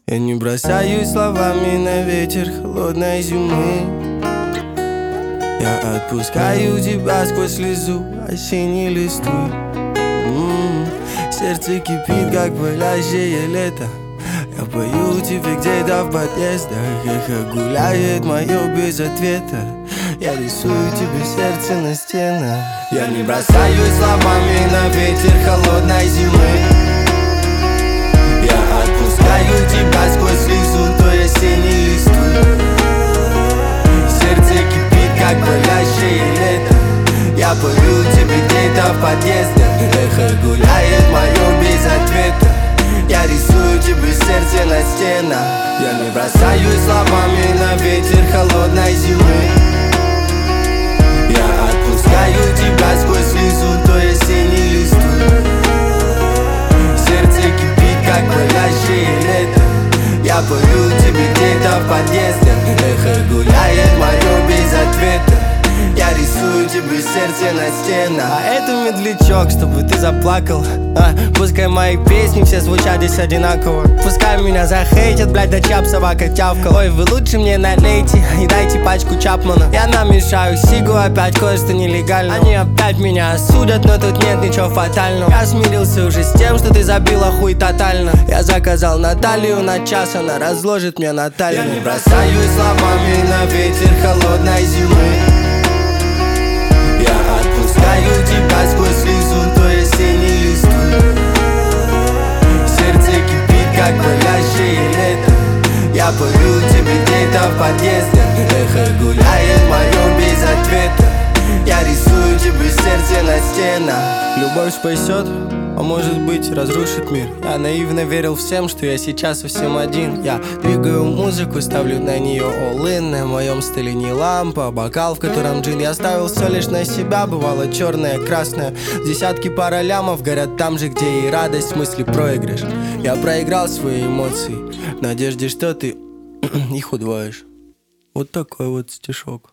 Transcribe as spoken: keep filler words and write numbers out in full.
Я не бросаюсь словами на ветер холодной зимы. Я отпускаю тебя сквозь слезу осенней листвы. М-м-м. Сердце кипит, как палящее лето. Я пою тебе где-то в подъездах. Эхо гуляет мое без ответа. Я рисую тебе сердце на стенах. Я не бросаюсь словами на ветер холодной зимы. Я отпускаю тебя сквозь слезу той осенней листвы. Сердце кипит, как палящее лето. Я пою тебе где-то в подъездах. Эхо гуляет мое без ответа. Я рисую тебе сердце на стенах. Я не бросаюсь словами на ветер холодной зимы. Я отпускаю тебя сквозь слезу той осенней листвы. Сердце кипит, как палящее лето. Я пою тебе где-то в подъездах. Эхо гуляет мое без ответа. Я рисую тебе сердце на стенах. А это медлячок, чтобы ты заплакал. а, Пускай мои песни все звучат здесь одинаково. Пускай меня захейтят, блядь, да чап собака тявкала. Ой, вы лучше мне налейте и дайте пачку Чапмана. Я намешаю сигу, опять кое-что нелегально. Они опять меня осудят, но тут нет ничего фатального. Я смирился уже с тем, что ты забила хуй тотально. Я заказал Наталью на час, она разложит мне на талию. Я не бросаюсь словами на ветер холодной зимы. Я отпускаю тебя сквозь слезу той осенней листвы. Сердце кипит, как палящее лето. Я пою тебе где-то в подъездах. Эхо гуляет мое без ответа. Я рисую тебе сердце на стенах. Любовь спасет, а может быть разрушит мир. Я наивно верил всем, что я сейчас совсем один. Я двигаю музыку, ставлю на нее all-in. На моем столе не лампа, бокал, в котором джин. Я ставил все лишь на себя, бывало черное, красное. Десятки пара лямов горят там же, где и радость, в смысле проигрыш. Я проиграл свои эмоции в надежде, что ты их удвоишь. Вот такой вот стишок.